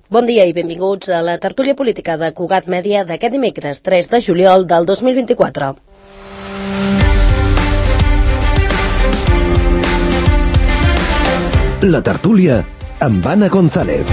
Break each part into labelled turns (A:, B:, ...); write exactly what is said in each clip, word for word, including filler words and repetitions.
A: Bon dia i benvinguts a la tertúlia política de Cugat Mèdia d'aquest dimecres tres de juliol del dos mil vint-i-quatre.
B: La tertúlia amb Anna González.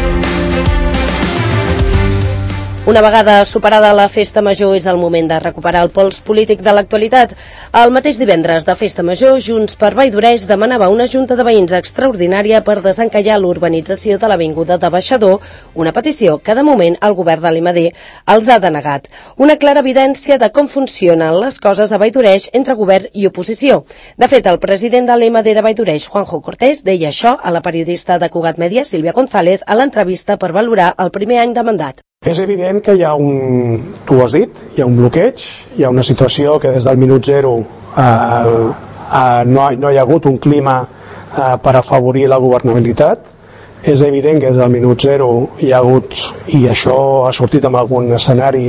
A: Una vegada superada la festa major és el moment de recuperar el pols polític de l'actualitat. El mateix divendres de festa major, Junts per Valldoreix demanava una junta de veïns extraordinària per desencallar l'urbanització de l'avinguda de Baixador, una petició que de moment el govern de l'I M D els ha denegat. Una clara evidència de com funcionen les coses a Valldoreix entre govern i oposició. De fet, el president de l'I M D de Valldoreix, Juanjo Cortés, deia això a la periodista de Cugat Mèdia, Sílvia González, a l'entrevista per valorar el primer any de mandat.
C: És evident que hi ha un, tu ho has dit, hi ha un bloqueig, hi ha una situació que des del minut zero eh, eh, no, no hi ha hagut un clima eh, per afavorir la governabilitat. És evident que des del minut zero hi ha hagut, i això ha sortit en algun escenari,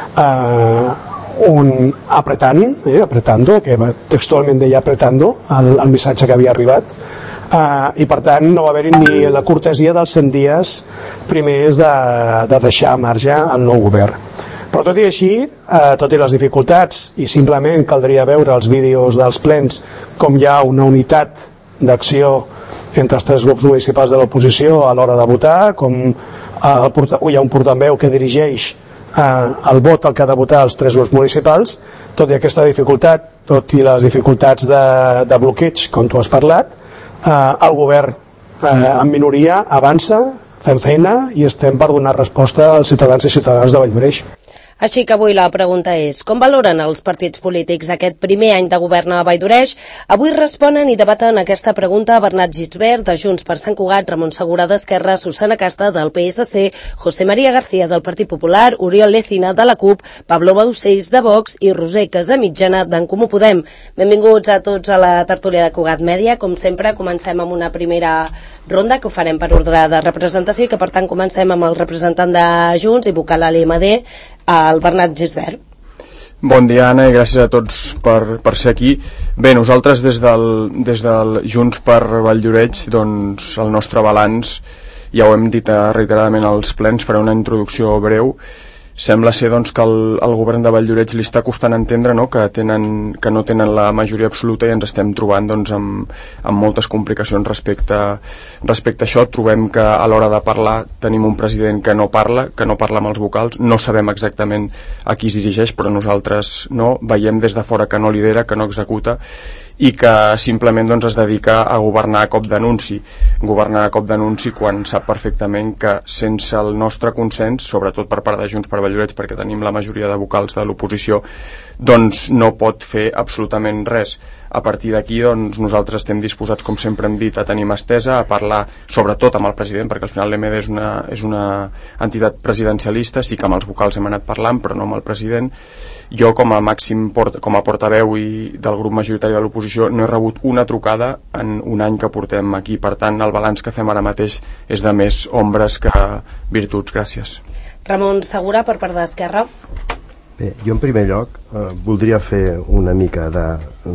C: eh, un apretant, eh, apretando, que textualment deia apretando, el, el missatge que havia arribat. Uh, i per tant no va haver-hi ni la cortesia dels cent dies primers de, de deixar marge al nou govern. Però tot i així, uh, tot i les dificultats, i simplement caldria veure els vídeos dels plens com hi ha una unitat d'acció entre els tres grups municipals de l'oposició a l'hora de votar, com uh, el porta, hi ha un portaveu que dirigeix uh, el vot al que ha de votar els tres grups municipals. Tot i aquesta dificultat, tot i les dificultats de, de bloqueig, com tu has parlat, Uh, el govern uh, en minoria avança, fem feina i estem per donar resposta als ciutadans i ciutadanes de Valldoreix.
A: Així que avui la pregunta és, com valoren els partits polítics aquest primer any de govern a Valldoreix? Avui responen i debaten aquesta pregunta Bernat Gisbert, de Junts per Sant Cugat, Ramon Segura d'Esquerra, Susana Casta, del P S C, José María García, del Partit Popular, Oriol Lecina, de la CUP, Pablo Baucells, de Vox, i Roser Casamitjana, d'en Comú Podem. Benvinguts a tots a la tertúlia de Cugat Mèdia. Com sempre, comencem amb una primera ronda que ho farem per ordre de representació i que, per tant, comencem amb el representant de Junts i vocal a l'I M D, el Bernat Gisbert.
D: Bon dia, Anna, i gràcies a tots per, per ser aquí. Bé, nosaltres des del, des del Junts per Valldoreix, doncs el nostre balanç, ja ho hem dit reiteradament als plens, faré una introducció breu. Sembla ser doncs, que el, el govern de Valldoreix li està costant entendre, no?, que, tenen, que no tenen la majoria absoluta i ens estem trobant doncs, amb, amb moltes complicacions respecte, respecte a això. Trobem que a l'hora de parlar tenim un president que no parla, que no parla amb els vocals, no sabem exactament a qui es dirigeix, però nosaltres no, veiem des de fora que no lidera, que no executa i que simplement doncs, es dedica a governar a cop d'anunci. Governar a cop d'anunci quan sap perfectament que sense el nostre consens, sobretot per part de Junts per Valldoreix, perquè tenim la majoria de vocals de l'oposició, doncs no pot fer absolutament res. A partir d'aquí doncs, nosaltres estem disposats, com sempre hem dit, a tenir mà estesa, a parlar sobretot amb el president, perquè al final l'E M D és una, és una entitat presidencialista, sí que amb els vocals hem anat parlant, però no amb el president. Jo, com a màxim port, com a portaveu i del grup majoritari de l'oposició, no he rebut una trucada en un any que portem aquí. Per tant, el balanç que fem ara mateix és de més ombres que virtuts. Gràcies.
A: Ramon Segura, per part d'Esquerra.
E: Bé, jo en primer lloc eh, voldria fer una mica de,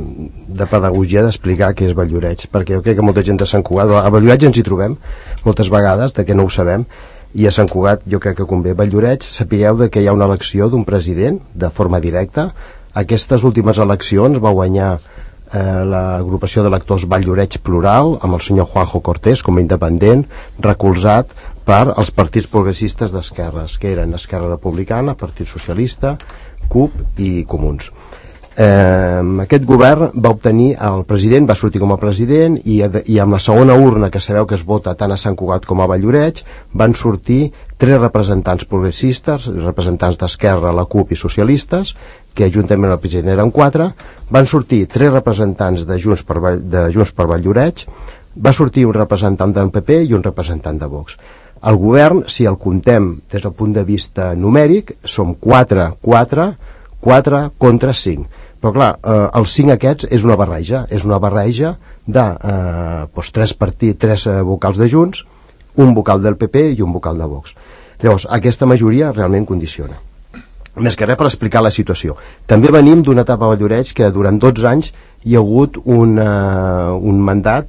E: de pedagogia d'explicar què és Valldoreix, perquè jo crec que molta gent de Sant Cugat, a Valldoreix ens hi trobem moltes vegades, de que no ho sabem, i a Sant Cugat jo crec que convé. Valldoreix, sapigueu de que hi ha una elecció d'un president de forma directa. Aquestes últimes eleccions va guanyar eh, l'agrupació d'electors Valldoreix Plural amb el senyor Juanjo Cortés com a independent, recolzat per als partits progressistes d'esquerres, que eren Esquerra Republicana, Partit Socialista, CUP i Comuns. Eh, aquest govern va obtenir, el president va sortir com a president i, i amb la segona urna, que sabeu que es vota tant a Sant Cugat com a Valldoreix, van sortir tres representants progressistes, representants d'Esquerra, la CUP i socialistes, que juntament amb el president eren quatre. Van sortir tres representants de Junts per, de Junts per Valldoreix, va sortir un representant del P P i un representant de Vox. El govern, si el comptem des del punt de vista numèric, som quatre, quatre, quatre contra cinc. Però clar, eh, els cinc aquests és una barreja, és una barreja de eh, doncs, tres partits, tres eh, vocals de Junts, un vocal del P P i un vocal de Vox. Llavors, aquesta majoria realment condiciona. més que res per explicar la situació. També venim d'una etapa a Valldoreix que durant dotze anys hi ha hagut un, uh, un mandat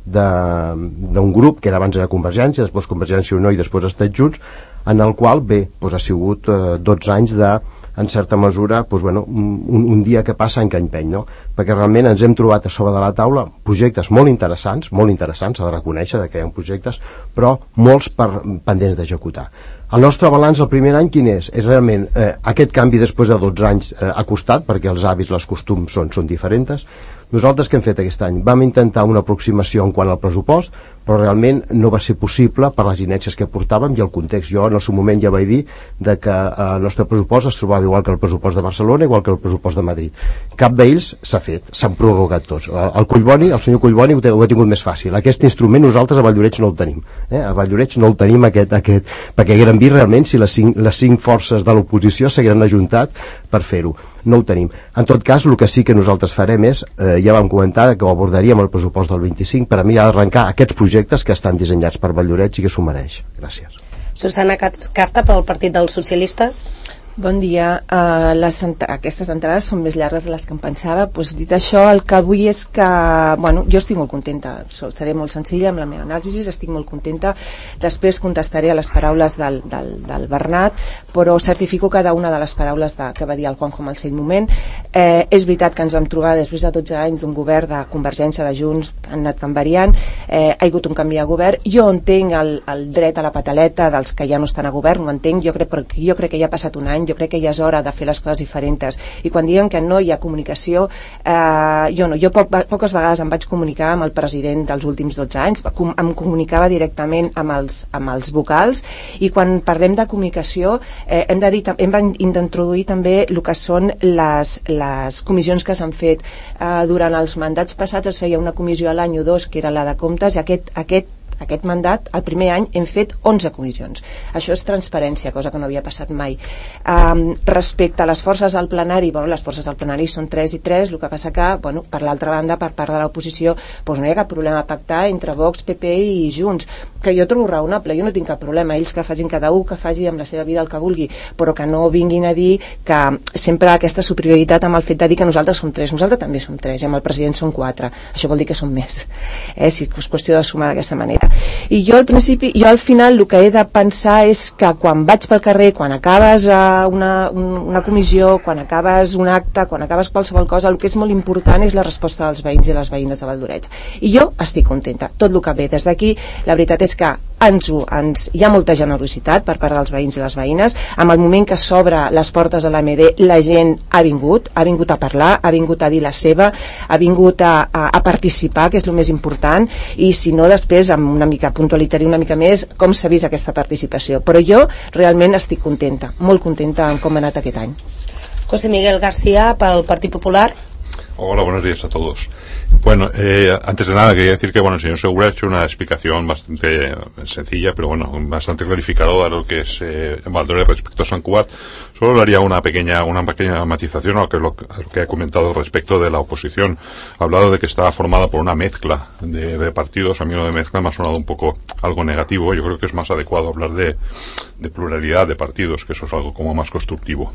E: d'un grup que era abans era Convergència, després Convergència i Unió i després Estats Junts, en el qual, bé, doncs ha sigut uh, dotze anys de, en certa mesura, doncs, bueno, un, un dia que passa en que empeny, no? Perquè realment ens hem trobat a sobre de la taula projectes molt interessants, molt interessants, s'ha de reconèixer que hi ha projectes, però molts per, pendents d'executar. El nostre balanç el primer any quin és? És realment eh, aquest canvi després de dotze anys eh, ha costat, perquè els hàbits, les costums són, són diferents. Nosaltres què hem fet aquest any? Vam intentar una aproximació en quant al pressupost, però realment no va ser possible per les inèrcies que portàvem i el context. Jo en el seu moment ja vaig dir de que el nostre pressupost es trobava igual que el pressupost de Barcelona, igual que el pressupost de Madrid. Cap d'ells s'ha fet, s'han prorrogat tots. El Collboni, el senyor Collboni ho, ho ha tingut més fàcil. Aquest instrument nosaltres a Valldoreix no el tenim. Eh? A Valldoreix no el tenim aquest, aquest, perquè haguérem vist realment si les cinc, les cinc forces de l'oposició s'hagueren ajuntat per fer-ho. No ho tenim. En tot cas, el que sí que nosaltres farem és, eh, ja vam comentar que ho abordaríem el pressupost del vint-i-cinc, per a mi ha d'arrencar aquests projectes que estan dissenyats per Valldoreix i que s'ho mereix. Gràcies.
A: Susana Casta, pel Partit dels Socialistes.
F: Bon dia. Uh, les, aquestes entrades són més llargues de les que em pensava. Pues, dit això, el que vull és que... Bueno, jo estic molt contenta. Seré molt senzilla amb la meva anàlisi, estic molt contenta. Després contestaré a les paraules del, del, del Bernat, però certifico cada una de les paraules de, que va dir el Juanjo en el seu moment. Eh, és veritat que ens vam trobar després de dotze anys d'un govern de Convergència, de Junts, que han anat canviant. Eh, ha hagut un canvi de govern. Jo entenc el, el dret a la pataleta dels que ja no estan a govern, ho entenc. Jo crec, jo crec que ja ha passat un any, jo crec que ja és hora de fer les coses diferents, i quan diuen que no hi ha comunicació, eh, jo no, jo poc, poques vegades em vaig comunicar amb el president dels últims dotze anys, em comunicava directament amb els, amb els vocals, i quan parlem de comunicació eh, hem de dir, hem d'introduir també el que són les, les comissions que s'han fet. Eh, durant els mandats passats es feia una comissió a l'any o dos, que era la de comptes, i aquest, aquest aquest mandat, el primer any, hem fet onze comissions. Això és transparència, cosa que no havia passat mai. Um, respecte a les forces del plenari, bueno, les forces del plenari són tres i tres, el que passa que, bueno, per l'altra banda, per part de l'oposició, doncs no hi ha cap problema a pactar entre Vox, P P i Junts, que jo trobo raonable, jo no tinc cap problema, ells que facin cada un, que faci amb la seva vida el que vulgui, però que no vinguin a dir que sempre aquesta superioritat amb el fet de dir que nosaltres som tres, nosaltres també som tres, i amb el president som quatre, això vol dir que som més, eh? Si és qüestió de sumar d'aquesta manera. I jo al principi, jo al final el que he de pensar és que quan vaig pel carrer, quan acabes una, una comissió, quan acabes un acte, quan acabes qualsevol cosa, el que és molt important és la resposta dels veïns i les veïnes de Valldoreix. I jo estic contenta, tot el que ve des d'aquí, la veritat és que ens, ens, hi ha molta generositat per part dels veïns i les veïnes. En el moment que s'obre les portes de l'A M D, la gent ha vingut, ha vingut a parlar, ha vingut a dir la seva, ha vingut a, a, a participar, que és el més important, i si no després amb una mica puntualitzaré una mica més com s'ha vist aquesta participació, però jo realment estic contenta, molt contenta amb com ha anat aquest any.
A: José Miguel García, pel Partit Popular.
G: Hola, buenos días a todos. Bueno, eh, antes de nada quería decir que bueno, el señor Segura ha hecho una explicación bastante sencilla, pero bueno, bastante clarificadora de lo que es eh, Valldoreix respecto a Sant Cugat. Solo le haría una pequeña, una pequeña matización a lo, que, lo, a lo que ha comentado respecto de la oposición. Ha hablado de que estaba formada por una mezcla de, de partidos. A mí lo de mezcla me ha sonado un poco algo negativo. Yo creo que es más adecuado hablar de, de pluralidad de partidos, que eso es algo como más constructivo.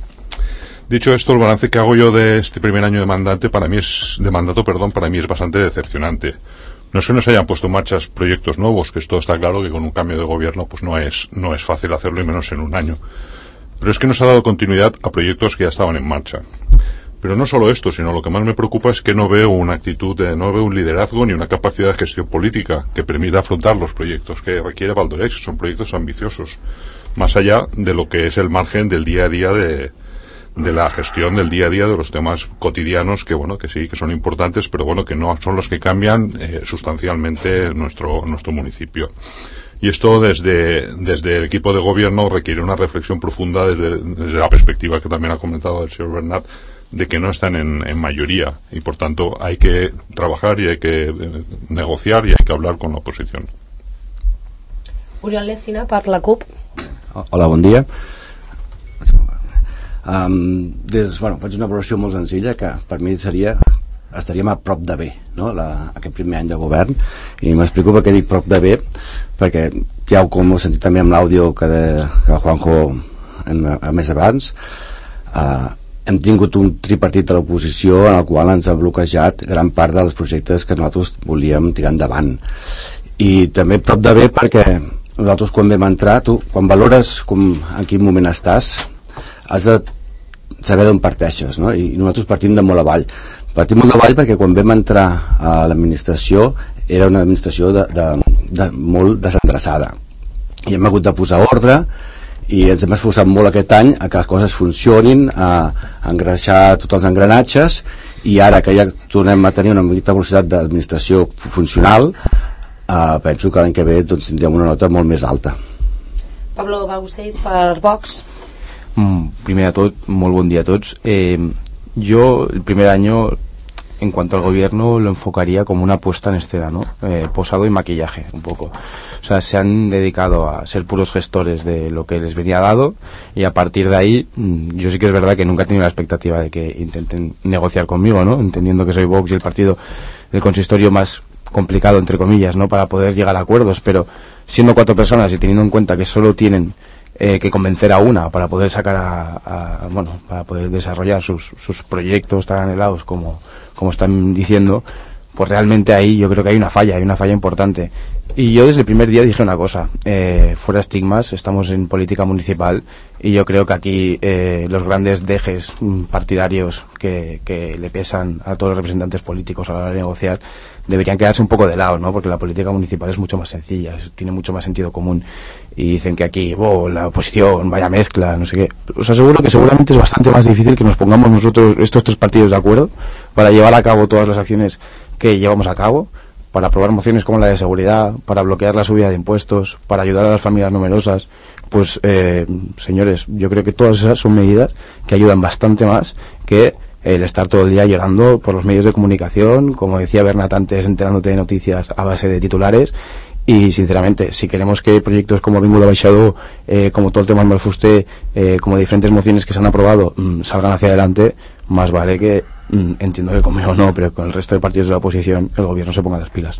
G: Dicho esto, el balance que hago yo de este primer año de mandato para mí es de mandato, perdón, para mí es bastante decepcionante. No es que no se hayan puesto en marcha proyectos nuevos, que esto está claro que con un cambio de gobierno pues no es no es fácil hacerlo, y menos en un año. Pero es que no se ha dado continuidad a proyectos que ya estaban en marcha. Pero no solo esto, sino lo que más me preocupa es que no veo una actitud, de, no veo un liderazgo ni una capacidad de gestión política que permita afrontar los proyectos que requiere Valldoreix. Son proyectos ambiciosos, más allá de lo que es el margen del día a día de de la gestión del día a día de los temas cotidianos que bueno que sí que son importantes, pero bueno que no son los que cambian eh, sustancialmente nuestro nuestro municipio. Y esto desde desde el equipo de gobierno requiere una reflexión profunda desde, desde la perspectiva que también ha comentado el señor Bernat, de que no están en, en mayoría, y por tanto hay que trabajar y hay que eh, negociar y hay que hablar con la oposición.
A: Oriol Lecina, per la CUP.
H: Hola, bon dia. Um, des, bueno, faig una valoració molt senzilla que per mi seria estaríem a prop de bé, no? La, aquest primer any de govern, i m'explico per què dic prop de bé, perquè ja ho com ho he sentit també amb l'àudio que, de, que el Juanjo en, a més abans, eh, hem tingut un tripartit a l'oposició en el qual ens ha bloquejat gran part dels projectes que nosaltres volíem tirar endavant. I també prop de bé perquè nosaltres quan vam entrar, tu quan valores com, en quin moment estàs, has de saber d'on parteixes, no? I nosaltres partim de molt avall. Partim molt avall perquè quan vam entrar a l'administració era una administració de, de, de molt desendreçada. I hem hagut de posar ordre i ens hem esforçat molt aquest any a que les coses funcionin, a engreixar tots els engranatges, i ara que ja tornem a tenir una mica velocitat d'administració funcional, Uh, penso que l'any que ve doncs, tindríem una nota molt més alta.
A: Pablo Baguseix, per Vox.
I: Mm, primer de tot, molt bon dia a tots. Eh, yo el primer año, en cuanto al gobierno, lo enfocaría como una puesta en escena, ¿no? Eh, posado y maquillaje, un poco. O sea, se han dedicado a ser puros gestores de lo que les venía dado, y a partir de ahí, mm, yo sí que es verdad que nunca he tenido la expectativa de que intenten negociar conmigo, ¿no? Entendiendo que soy Vox y el partido del consistorio más complicado, entre comillas, ¿no? Para poder llegar a acuerdos, pero siendo cuatro personas y teniendo en cuenta que solo tienen eh, que convencer a una para poder sacar a, a bueno, para poder desarrollar sus, sus proyectos tan anhelados como, como están diciendo, pues realmente ahí yo creo que hay una falla, hay una falla importante. Y yo desde el primer día dije una cosa, eh, fuera estigmas, estamos en política municipal, y yo creo que aquí eh, los grandes dejes partidarios que, que le pesan a todos los representantes políticos a la hora de negociar deberían quedarse un poco de lado, ¿no? Porque la política municipal es mucho más sencilla, es, tiene mucho más sentido común, y dicen que aquí, oh, la oposición, vaya mezcla, no sé qué. Os aseguro que seguramente es bastante más difícil que nos pongamos nosotros, estos tres partidos, de acuerdo para llevar a cabo todas las acciones que llevamos a cabo, para aprobar mociones como la de seguridad, para bloquear la subida de impuestos, para ayudar a las familias numerosas. Pues, eh, señores, yo creo que todas esas son medidas que ayudan bastante más que el estar todo el día llorando por los medios de comunicación, como decía Bernat antes, enterándote de noticias a base de titulares. Y sinceramente, si queremos que proyectos como Vínculo Baixador, eh, como todo el tema del Malfusté, eh, como diferentes mociones que se han aprobado, mmm, salgan hacia adelante, más vale que, mmm, entiendo que conmigo no, pero con el resto de partidos de la oposición, el gobierno se ponga las pilas.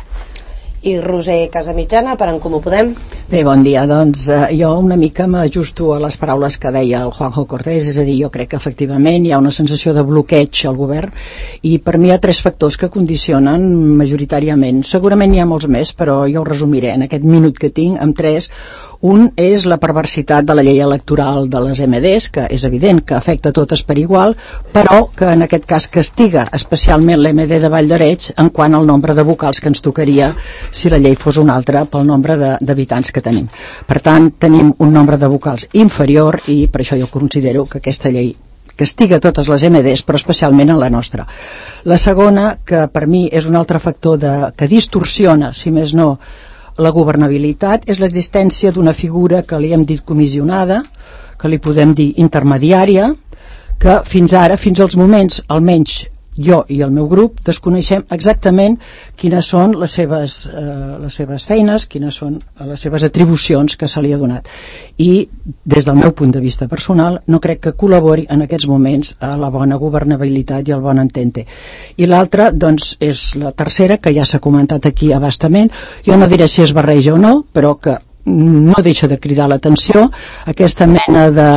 A: I Roser Casamitjana, per En Comú Podem.
J: Bé, bon dia. Doncs eh, jo una mica m'ajusto a les paraules que deia el Juanjo Cortés, és a dir, jo crec que efectivament hi ha una sensació de bloqueig al govern, i per mi hi ha tres factors que condicionen majoritàriament. Segurament n'hi ha molts més, però jo ho resumiré en aquest minut que tinc amb tres. Un és la perversitat de la llei electoral de les eme des, que és evident que afecta totes per igual, però que en aquest cas castiga especialment l'eme de de Vall d'Arenys en quant al nombre de vocals que ens tocaria si la llei fos una altra pel nombre d'habitants que tenim. Per tant, tenim un nombre de vocals inferior, i per això jo considero que aquesta llei castiga totes les eme des, però especialment en la nostra. La segona, que per mi és un altre factor de, que distorsiona, si més no, la governabilitat, és l'existència d'una figura que li hem dit comissionada, que li podem dir intermediària, que fins ara, fins als moments, almenys jo i el meu grup, desconeixem exactament quines són les seves, eh, les seves feines, quines són les seves atribucions que se li ha donat. I des del meu punt de vista personal no crec que col·labori en aquests moments a la bona governabilitat i al bon entente. I l'altra, doncs, és la tercera, que ja s'ha comentat aquí a bastament. Jo no diré si es barreja o no, però que no deixa de cridar l'atenció aquesta mena de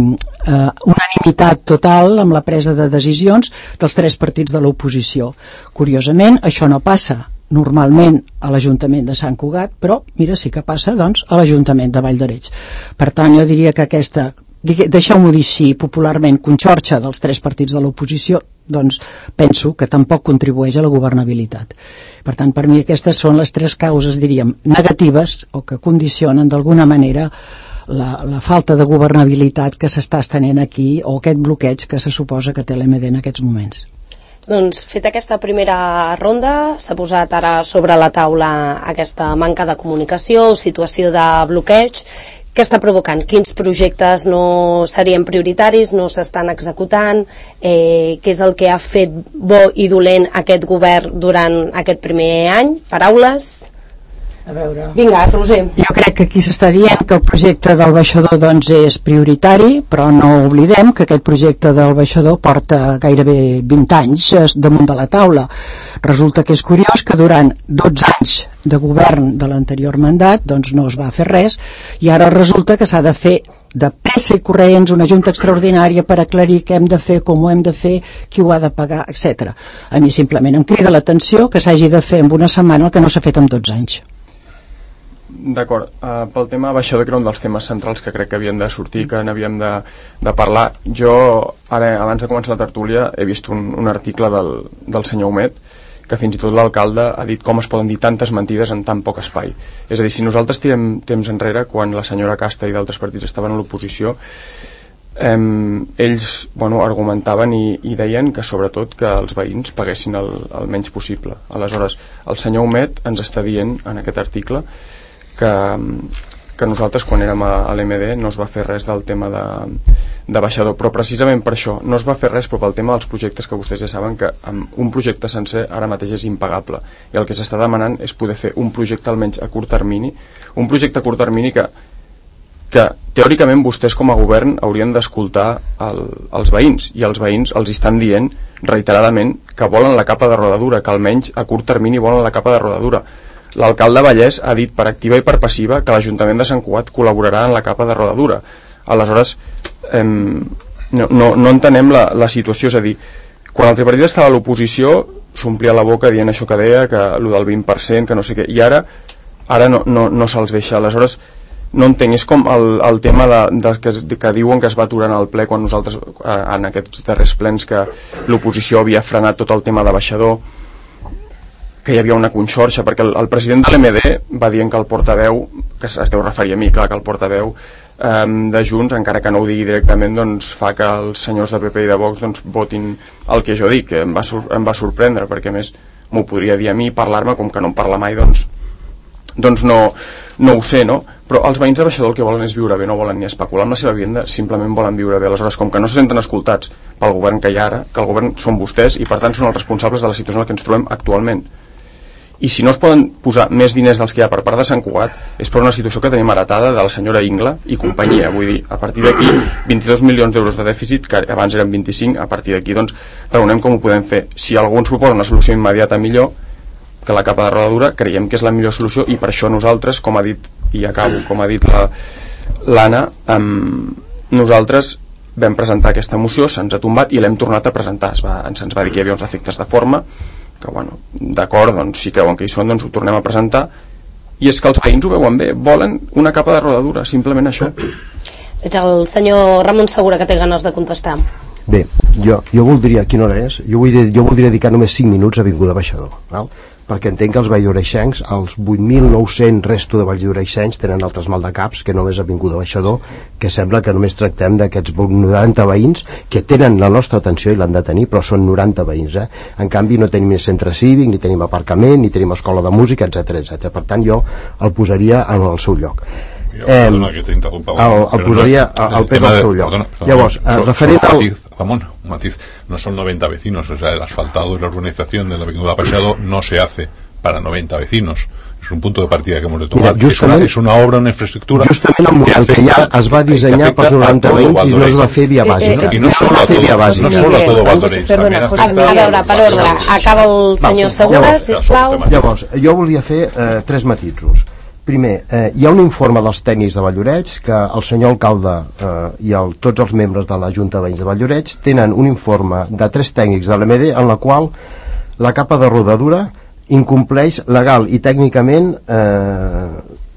J: eh, unanimitat total amb la presa de decisions dels tres partits de l'oposició. Curiosament, això no passa normalment a l'Ajuntament de Sant Cugat, però mira, sí que passa doncs a l'Ajuntament de Vall d'Arenys. Per tant, jo diria que aquesta, deixeu-m'ho dir així popularment, conxorxa dels tres partits de l'oposició, doncs penso que tampoc contribueix a la governabilitat. Per tant, per mi aquestes són les tres causes, diríem, negatives o que condicionen d'alguna manera la, la falta de governabilitat que s'està estenent aquí, o aquest bloqueig que se suposa que té l'eme de en aquests moments.
A: Doncs feta aquesta primera ronda, s'ha posat ara sobre la taula aquesta manca de comunicació, situació de bloqueig. Què està provocant? Quins projectes no serien prioritaris, no s'estan executant? Eh, què és el que ha fet bo i dolent aquest govern durant aquest primer any? Paraules?
J: A veure...
A: Vinga, Roser.
J: Jo crec que aquí s'està dient que el projecte del baixador doncs, és prioritari, però no oblidem que aquest projecte del baixador porta gairebé vint anys damunt de la taula. Resulta que és curiós que durant dotze anys de govern de l'anterior mandat doncs no es va fer res, i ara resulta que s'ha de fer de pressa i corrents, una junta extraordinària per aclarir què hem de fer, com ho hem de fer, qui ho ha de pagar, etcètera. A mi simplement em crida l'atenció que s'hagi de fer en una setmana el que no s'ha fet en dotze anys.
D: D'acord, uh, pel tema baixador, que era un dels temes centrals que crec que havien de sortir, que n'havíem de, de parlar, jo ara, abans de començar la tertúlia, he vist un, un article del, del senyor Humet, que fins i tot l'alcalde ha dit com es poden dir tantes mentides en tan poc espai. És a dir, si nosaltres tirem temps enrere, quan la senyora Casta i d'altres partits estaven a l'oposició, eh, ells bueno, argumentaven i, i deien que sobretot que els veïns paguessin el, el menys possible. Aleshores, el senyor Humet ens està dient en aquest article que, que nosaltres quan érem a, a l'M D no es va fer res del tema de, de baixador, però precisament per això no es va fer res, però pel tema dels projectes, que vostès ja saben que amb un projecte sencer ara mateix és impagable, i el que s'està demanant és poder fer un projecte almenys a curt termini, un projecte a curt termini que, que teòricament vostès com a govern haurien d'escoltar el, els veïns, i els veïns els estan dient reiteradament que volen la capa de rodadura, que almenys a curt termini volen la capa de rodadura. L'alcalde Vallès ha dit per activa i per passiva que l'Ajuntament de Sant Cugat col·laborarà en la capa de rodadura. Aleshores, eh, no, no, no entenem la, la situació. És a dir, quan el tripartit estava a l'oposició s'omplia la boca dient això que deia, que allò del vint per cent, que no sé què, i ara ara no, no, no se'ls deixa. Aleshores, no entenc, és com el, el tema de, de, que, de, que diuen que es va aturar en el ple quan nosaltres, en aquests darrers plens, que l'oposició havia frenat tot el tema de baixador, que hi havia una conxorxa, perquè el, el president de l'M D va dient que el portaveu, que es deu referir a mi, clar, que el portaveu eh, de Junts, encara que no ho digui directament, doncs fa que els senyors de P P i de Vox doncs, votin el que jo dic, que em va, em va sorprendre, perquè a més m'ho podria dir a mi, parlar-me, com que no em parla mai, doncs, doncs no, no ho sé, no? Però els veïns de baixador el que volen és viure bé, no volen ni especular amb la seva vivenda, simplement volen viure bé. Aleshores, com que no se senten escoltats pel govern que hi ha ara, que el govern són vostès i per tant són els responsables de la situació en la que ens trobem actualment, i si no es poden posar més diners dels que hi ha per part de Sant Cugat és per una situació que tenim heretada de la senyora Ingla i companyia, vull dir, a partir d'aquí vint-i-dos milions d'euros de dèficit, que abans eren vint-i-cinc, a partir d'aquí doncs raonem com ho podem fer. Si algú ens proposa una solució immediata millor que la capa de rodadura, creiem que és la millor solució, i per això nosaltres, com ha dit, i acabo, com ha dit l'Anna, nosaltres vam presentar aquesta moció, se'ns ha tombat i l'hem tornat a presentar. Es va, se'ns va dir que hi havia uns efectes de forma, que bueno, d'acord, doncs si creuen que hi són, doncs ho tornem a presentar, i és que els veïns ho veuen bé, volen una capa de rodadura, simplement això.
A: Veig el senyor Ramon Segura que té ganes de contestar.
E: Bé, jo, jo voldria, quina hora és? Jo, vull, jo voldria dedicar només cinc minuts a Avinguda Baixador, val? Perquè entenc que els valldoreixencs, els vuit mil nou-cents resto de valldoreixencs tenen altres maldecaps que només Avinguda Baixador, que sembla que només tractem d'aquests noranta veïns que tenen la nostra atenció i l'han de tenir, però són noranta veïns, eh? En canvi no tenim ni centre cívic, ni tenim aparcament, ni tenim escola de música, etcètera, etcètera. Per tant jo el posaria en el seu lloc.
G: Eh, perdona, que t'interrompa,
E: el, el posaria al pes al seu lloc.
G: Perdona, perdona,
E: Llavors,
G: so,
E: referent
G: so,
E: al...
G: matiz, Ramón, un matiz, no son noventa vecinos, o sea, el asfaltado y la urbanización de la Avinguda Baixador no se hace para noventa vecinos, es un punto de partida que hemos de tomar. Mira, es, una, es una obra, una infraestructura
E: justament el model que, que ja es va dissenyar per noranta veïns i no es va fer via bàsica.
G: I no solo a todo, no solo a todo Valldoreix, també
A: a veure, per ordre, acaba el senyor Segura, sisplau.
E: Llavors, jo volia fer eh, tres matisos. Primer, eh, hi ha un informe dels tècnics de Valldoreix que el senyor alcalde eh, i el, tots els membres de la Junta de Veïns de Valldoreix tenen un informe de tres tècnics de l'M D en la qual la capa de rodadura incompleix legal i tècnicament eh,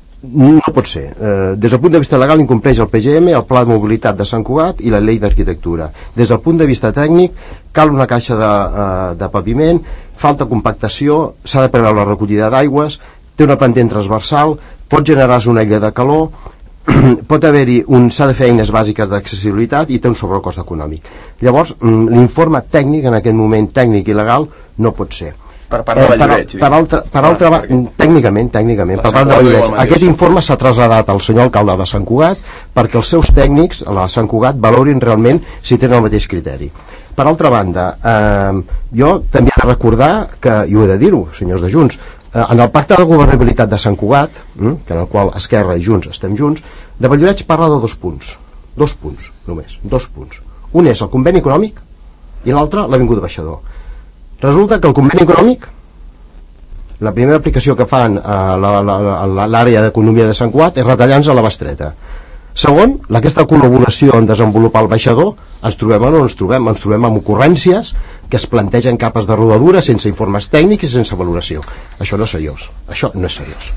E: no pot ser. Eh, des del punt de vista legal incompleix el P G M, el Pla de Mobilitat de Sant Cugat i la Llei d'Arquitectura. Des del punt de vista tècnic cal una caixa de, eh, de paviment, falta compactació, s'ha de preveure la recollida d'aigües, té una pendent transversal, pot generar una aigua de calor, pot haver-hi un, s'ha de fer eines bàsiques d'accessibilitat i té un sobrecost econòmic. Llavors, l'informe tècnic, en aquest moment tècnic i legal, no pot ser.
D: Per part de Valldoreix.
E: Eh, per, per altra, per altra ah, tècnicament, tècnicament, per part de Valldoreix. Aquest informe s'ha traslladat al senyor alcalde de Sant Cugat perquè els seus tècnics, a la Sant Cugat, valorin realment si tenen el mateix criteri. Per altra banda, eh, jo també he de recordar que, i ho he de dir-ho, senyors de Junts, eh, en el pacte de governabilitat de Sant Cugat, eh, que en el qual Esquerra i Junts estem junts, de Valldoreix parla de dos punts. Dos punts, només, dos punts. Un és el conveni econòmic i l'altre l'Avinguda Baixador. Resulta que el conveni econòmic, la primera aplicació que fan a l'àrea d'economia de Sant Cugat és retallar-nos a la bestreta. Segon, aquesta col·laboració en desenvolupar el baixador, ens trobem o no ens trobem? Ens trobem amb ocurrències que es plantegen capes de rodadura sense informes tècnics i sense valoració. Això no és seriós. Això no és seriós.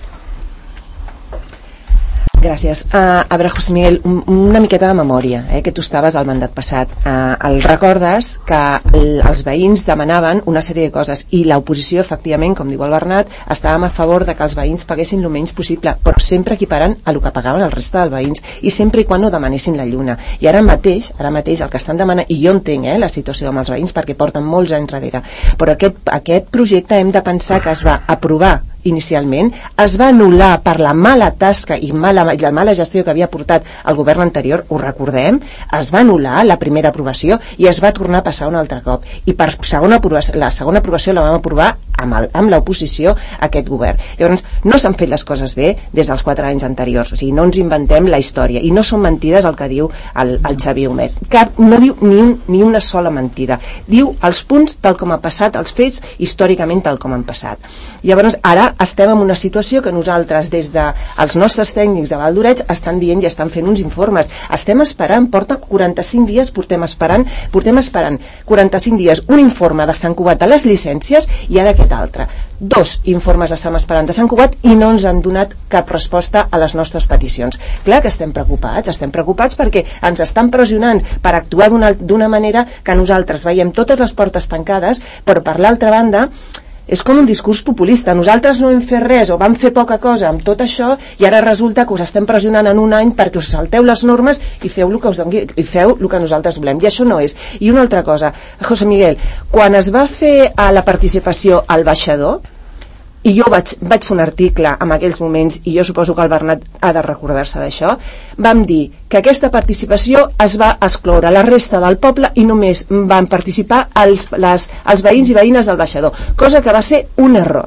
F: Gràcies. Uh, a veure, José Miguel, un, una miqueta de memòria, eh, que tu estaves al mandat passat. Uh, el recordes que el, els veïns demanaven una sèrie de coses i l'oposició, efectivament, com diu el Bernat, estàvem a favor de que els veïns paguessin el menys possible, però sempre equiparant a el que pagaven el reste dels veïns i sempre i quan no demanessin la lluna. I ara mateix, ara mateix el que estan demanant, i jo entenc eh, la situació amb els veïns perquè porten molts anys darrere, però aquest, aquest projecte hem de pensar que es va aprovar inicialment, es va anul·lar per la mala tasca i mala, la mala gestió que havia portat el govern anterior, ho recordem, es va anul·lar la primera aprovació i es va tornar a passar un altre cop i per segona aprovació, la segona aprovació la vam aprovar amb, el, amb l'oposició a aquest govern. Llavors, no s'han fet les coses bé des dels quatre anys anteriors, o sigui, no ens inventem la història i no són mentides el que diu el, el Xavier Humet. Cap, no diu ni, un, ni una sola mentida, diu els punts tal com ha passat, els fets històricament tal com han passat. Llavors, ara estem en una situació que nosaltres des dels nostres tècnics de Valldoreix estan dient i estan fent uns informes, estem esperant, porta quaranta-cinc dies, portem esperant portem esperant quaranta-cinc dies un informe de Sant Cugat de les llicències i ara aquest altre, dos informes estem esperant de Sant Cugat i no ens han donat cap resposta a les nostres peticions. Clar que estem preocupats, estem preocupats perquè ens estan pressionant per actuar d'una, d'una manera que nosaltres veiem totes les portes tancades, però per l'altra banda és com un discurs populista. Nosaltres no hem fet res o vam fer poca cosa amb tot això i ara resulta que us estem pressionant en un any perquè us salteu les normes i feu el que us doni, i feu el que nosaltres volem. I això no és. I una altra cosa, José Miguel, quan es va fer a la participació al baixador, i jo vaig, vaig fer un article en aquells moments, i jo suposo que el Bernat ha de recordar-se d'això, vam dir que aquesta participació es va excloure la resta del poble i només van participar els, les, els veïns i veïnes del baixador, cosa que va ser un error.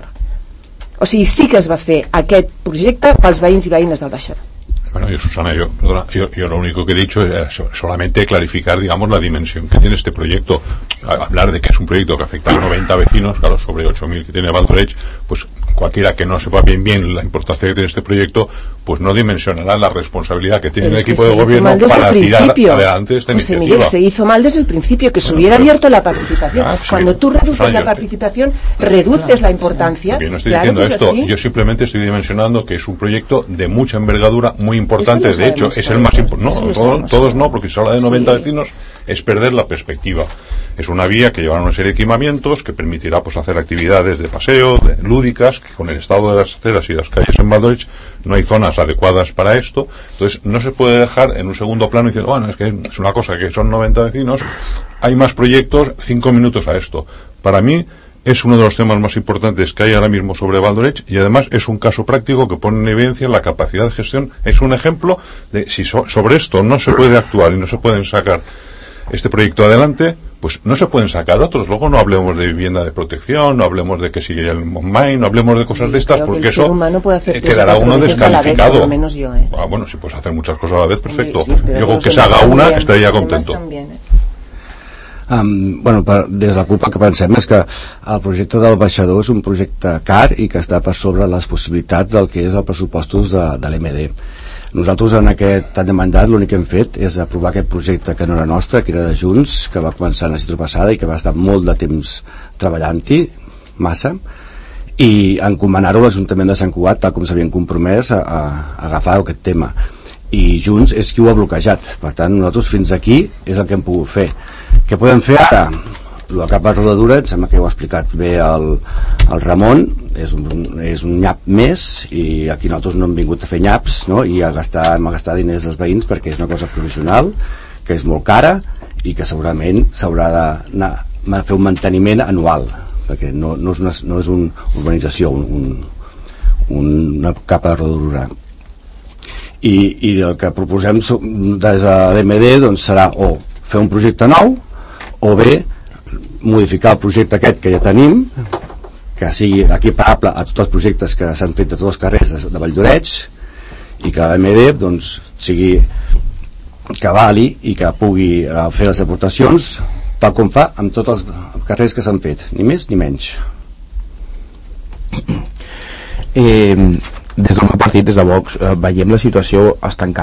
F: O sigui, sí que es va fer aquest projecte pels veïns i veïnes del baixador.
G: Bueno, yo, Susana, yo, perdona, yo, yo lo único que he dicho es solamente clarificar, digamos, la dimensión que tiene este proyecto. Hablar de que es un proyecto que afecta a noventa vecinos, claro, sobre ocho mil que tiene Valldoreix, pues cualquiera que no sepa bien bien la importancia que tiene este proyecto, pues no dimensionará la responsabilidad que tiene el equipo de gobierno para tirar adelante esta
F: José
G: iniciativa.
F: Miguel, se hizo mal desde el principio, que se
G: bueno,
F: hubiera
G: pero,
F: abierto la participación.
G: Ah, sí,
F: Cuando tú reduces
G: Susana,
F: la participación, reduces la importancia.
G: Yo no estoy
F: claro
G: diciendo esto,
F: así.
G: yo simplemente estoy dimensionando que es un proyecto de mucha envergadura, muy importante.
F: Eso lo
G: De hecho, es el más importante. No, todos, todos no, porque si se habla de noventa sí. vecinos, es perder la perspectiva. Es una vía que llevará una serie de equipamientos que permitirá pues hacer actividades de paseo, de, lúdicas, que con el estado de las aceras y las calles en Valldoreix no hay zonas adecuadas para esto. Entonces no se puede dejar en un segundo plano diciendo, bueno, es que es una cosa que son noventa vecinos, hay más proyectos, cinco minutos a esto. Para mí es uno de los temas más importantes que hay ahora mismo sobre Valldoreix y además es un caso práctico que pone en evidencia la capacidad de gestión. Es un ejemplo de si so, sobre esto no se puede actuar y no se pueden sacar este proyecto adelante, pues no se pueden sacar otros. Luego no hablemos de vivienda de protección, no hablemos de que sigue el Montmain, no hablemos de cosas de estas,
F: Creo
G: porque
F: el
G: eso
F: puede hacer
G: quedará uno descalificado.
F: Vez, por lo menos yo, ¿eh?
G: Ah, bueno, si puedes hacer muchas cosas a la vez, perfecto.
F: Sí,
G: yo con que se haga una bien, estaría contento.
F: También, ¿eh?
H: Um, bueno, per, des de la CUP el que pensem és que el projecte del baixador és un projecte car i que està per sobre les possibilitats del que és el pressupostos de, de l'M D. Nosaltres en aquest any de mandat l'únic que hem fet és aprovar aquest projecte que no era nostre, que era de Junts, que va començar la legislatura passada i que va estar molt de temps treballant-hi, massa, i encomanar-ho a l'Ajuntament de Sant Cugat tal com s'havien compromès a, a, a agafar aquest tema. I Junts és qui ho ha bloquejat. Per tant, nosaltres fins aquí és el que hem pogut fer. Què podem fer ara? La capa de rodadura, em sembla que ho ha explicat bé el, el Ramon, és un, és un nyap més i aquí nosaltres no hem vingut a fer nyaps, no? I a gastar, a gastar diners als veïns perquè és una cosa provisional, que és molt cara i que segurament s'haurà d'anar a fer un manteniment anual, perquè no, no és una no és una urbanització, un, un, una capa de rodadura. I, i el que proposem des de l'M D doncs, serà o fer un projecte nou o bé modificar el projecte aquest que ja tenim, que sigui equiparable a tots els projectes que s'han fet de tots els carrers de, de Valldoreix i que l'M D doncs, sigui que vali i que pugui uh, fer les aportacions tal com fa amb tots els carrers que s'han fet, ni més ni menys.
I: Eh, des del meu partit, des de Vox, eh, veiem la situació estancada.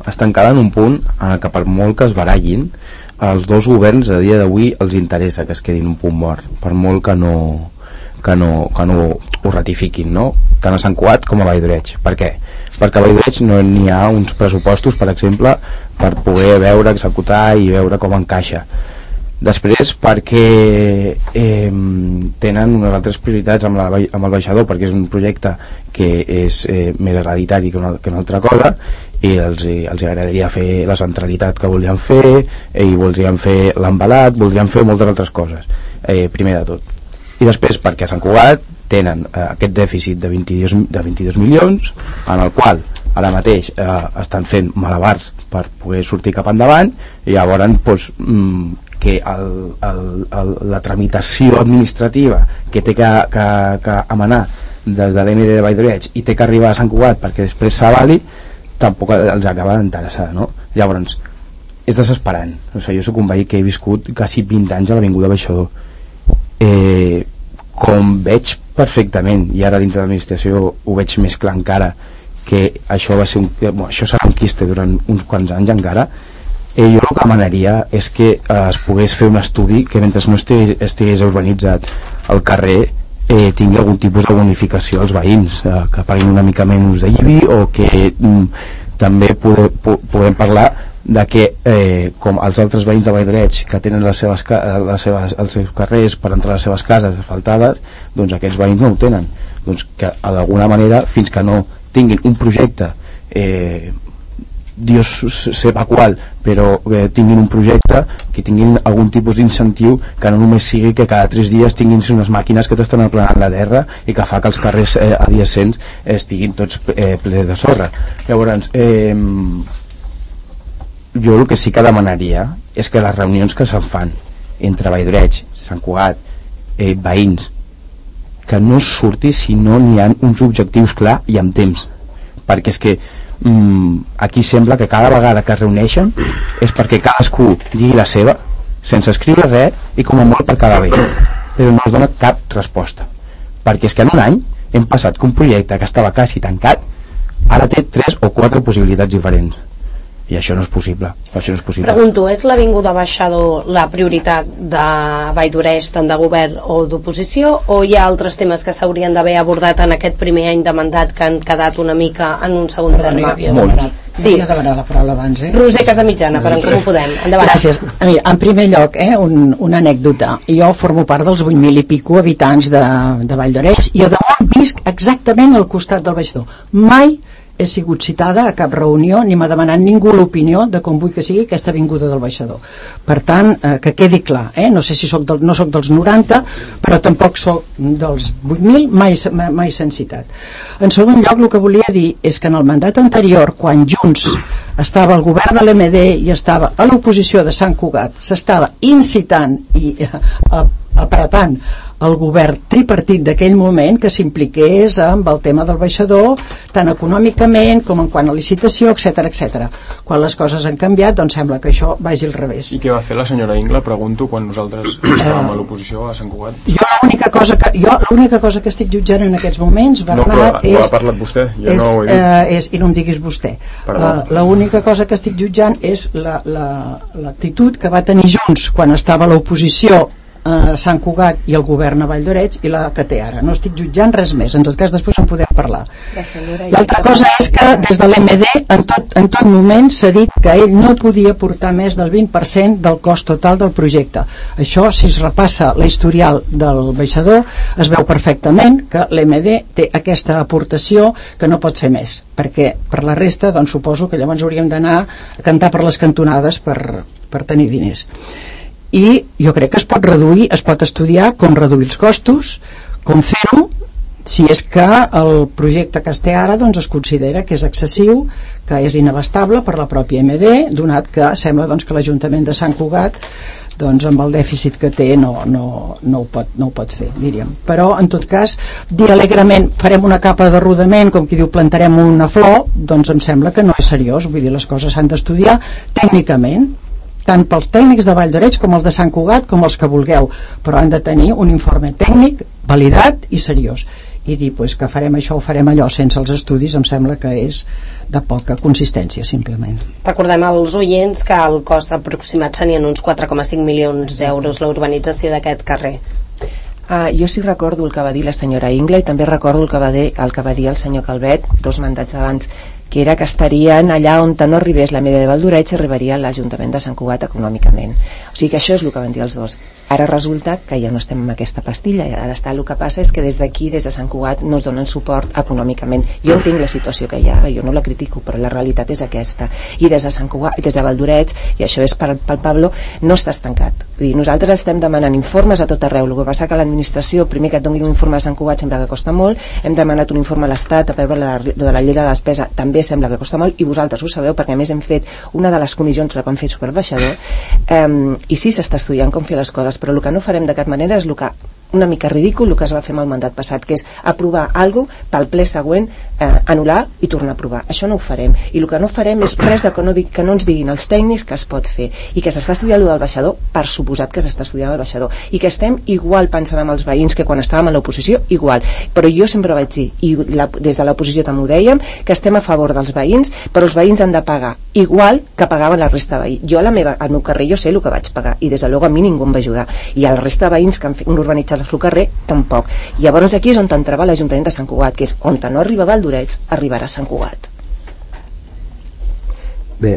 I: estancada en un punt en el que per molt que es barallin, als dos governs a dia d'avui els interessa que es quedin un punt mort, per molt que no, que no, que no ho ratifiquin, no? Tant a Sant Cugat com a Vall-d'Oreig. Per què? Perquè a Vall-d'Oreig no n'hi ha uns pressupostos, per exemple, per poder veure, executar i veure com encaixa. Després perquè eh, tenen unes altres prioritats amb, la, amb el baixador, perquè és un projecte que és eh, més hereditari que una, que una altra cosa, i els, els agradaria fer la centralitat que volien fer, eh, i voldrien fer l'embalat, voldrien fer moltes altres coses, eh, primer de tot. I després perquè a Sant Cugat tenen eh, aquest dèficit de vint-i-dos, de vint-i-dos milions, en el qual ara mateix eh, estan fent malabars per poder sortir cap endavant, i llavors doncs, mm, que el, el, el, la tramitació administrativa que té que, que, que emanar des de l'M D de Vall-d'Oreig i té que arribar a Sant Cugat perquè després s'avali, tampoc els acaba d'interessar, no? Llavors és desesperant. O sigui, jo soc un veí que he viscut quasi vint anys a l'Avinguda Baixador, eh, com veig perfectament, i ara dins de l'administració ho veig més clar encara, que això va ser un, bueno, això serà un quiste durant uns quants anys encara. Eh, jo el que demanaria és que eh, es pogués fer un estudi que mentre no estigués, estigués urbanitzat el carrer eh, tingui algun tipus de bonificació als veïns, eh, que paguin una mica menys de I B I, o que mm, també pode, po, podem parlar de que eh, com els altres veïns de Vall-d'Oreig que tenen les seves, les seves, els seus carrers per entrar a les seves cases asfaltades, doncs aquests veïns no ho tenen, doncs que d'alguna manera fins que no tinguin un projecte eh, Dios sepa qual, però eh, tinguin un projecte, que tinguin algun tipus d'incentiu que no només sigui que cada tres dies tinguin unes màquines que t'estan aplanant la terra i que fa que els carrers eh, adiacents estiguin tots eh, plens de sorra. Llavors eh, jo el que sí que demanaria és que les reunions que se'n fan entre Vall-d'Oreig, Sant Cugat, eh, veïns, que no surti si no n'hi ha uns objectius clar i amb temps, perquè és que Mm, aquí sembla que cada vegada que es reuneixen és perquè cadascú digui la seva sense escriure res i com a molt per cada veí, però no es dona cap resposta, perquè és que en un any hem passat que un projecte que estava quasi tancat ara té tres o quatre possibilitats diferents, i això no és possible, això no és possible.
A: Pregunto, és l'Avinguda Baixador la prioritat de Vall-d'Oreig, tant de govern o d'oposició, o hi ha altres temes que s'haurien d'haver abordat en aquest primer any de mandat que han quedat una mica en un segon terme?
J: Molt. Sí. Havia demanat la paraula abans, eh?
A: Roser Casamitjana, per en Comú Podem. Endavant.
J: Gràcies. Mira, en primer lloc, eh, un, una anècdota. Jo formo part dels vuit mil i pico habitants de, de Vall-d'Oreig i a damunt visc exactament al costat del baixador. Mai he sigut citada a cap reunió ni m'ha demanat ningú l'opinió de com vull que sigui aquesta avinguda del baixador. Per tant, eh, que quedi clar, eh? No sé si soc del, no soc dels noranta, però tampoc soc dels vuit mil, mai, mai s'han citat. En segon lloc, el que volia dir és que en el mandat anterior, quan Junts estava al govern de l'M D i estava a l'oposició de Sant Cugat, s'estava incitant i eh, apretant el govern tripartit d'aquell moment que s'impliqués amb el tema del baixador, tant econòmicament com en quant a licitació, etcètera, etcètera. Quan les coses han canviat, doncs sembla que això vagi al revés.
D: I què va fer la senyora Ingla, pregunto, quan nosaltres estàvem a l'oposició a Sant Cugat?
J: Jo l'única cosa que jo l'única cosa que estic jutjant en aquests moments, Bernat,
D: no, però,
J: és...
D: ho ha parlat vostè, jo
J: és,
D: no ho he dit.
J: Eh, és, I no em diguis vostè. L'única cosa que estic jutjant és l'actitud la, la, que va tenir Junts quan estava a l'oposició a Sant Cugat i el govern a Vall-d'Oreig i la que té ara. No estic jutjant res més, en tot cas després en podem parlar. L'altra cosa és que des de l'M D en tot, en tot moment s'ha dit que ell no podia portar més del vint per cent del cost total del projecte. Això, si es repassa la historial del baixador, es veu perfectament que l'M D té aquesta aportació que no pot fer més, perquè per la resta doncs suposo que llavors hauríem d'anar a cantar per les cantonades per, per tenir diners. I jo crec que es pot reduir, es pot estudiar com reduir els costos, com fer-ho, si és que el projecte que es té ara doncs es considera que és excessiu, que és inabastable per la pròpia M D, donat que sembla doncs, que l'Ajuntament de Sant Cugat doncs amb el dèficit que té no, no, no, ho pot, no ho pot fer, diríem. Però en tot cas, dir alegrement farem una capa de rodament, com qui diu plantarem una flor, doncs em sembla que no és seriós. Vull dir, les coses s'han d'estudiar tècnicament, tant pels tècnics de Vall-d'Oreig com els de Sant Cugat, com els que vulgueu, però han de tenir un informe tècnic validat i seriós. i dir pues, que farem això o farem allò sense els estudis em sembla que és de poca consistència simplement.
A: Recordem als oients que el cost aproximat serien uns quatre coma cinc milions d'euros la urbanització d'aquest carrer.
F: Uh, jo sí recordo el que va dir la senyora Ingla i també recordo el que va dir el, que va dir el senyor Calvet dos mandats abans, que era que estarien allà on no arribés la media de Valldoreix, arribaria a l'Ajuntament de Sant Cugat econòmicament. O sigui que això és el que van dir els dos. Ara resulta que ja no estem amb aquesta pastilla, i ara està, el que passa és que des d'aquí, des de Sant Cugat, no es donen suport econòmicament. Jo entenc la situació que hi ha, jo no la critico, però la realitat és aquesta. I des de Sant Cugat, des de Valldoreix, i això és pel, pel Pablo, no està estancat. Vull dir, nosaltres estem demanant informes a tot arreu. El que passa que l'administració, primer que et doni un informe a Sant Cugat sembla que costa molt, hem demanat un informe a l'Estat a veure la, de la llei de la despesa, també sembla que costa molt, i vosaltres ho sabeu perquè a més hem fet una de les comissions la vam fer superbaixador, um, i sí s'està estudiant com fer les coses, però el que no farem de cap manera és el que una mica ridícul el que es va fer amb el mandat passat, que és aprovar alguna cosa pel ple següent, eh, anul·lar i tornar a aprovar. Això no ho farem, i el que no farem és res de que no, que no ens diguin els tècnics que es pot fer, i que s'està estudiant el del baixador, per suposat que s'està estudiant el baixador, i que estem igual pensant amb els veïns que quan estàvem a l'oposició, igual, però jo sempre vaig dir, i la, des de l'oposició també ho dèiem, que estem a favor dels veïns, però els veïns han de pagar igual que pagaven la resta de veïns. Jo a la meva, al meu carrer jo sé el que vaig pagar, i des de luego a mi ningú em va ajudar, i a la resta de veïns que han fet un urbanitzat al seu carrer tampoc. Llavors aquí és on entrava l'Ajuntament de Sant Cugat, que és on no arribava el Valldoreix, arribarà a Sant Cugat.
E: Bé,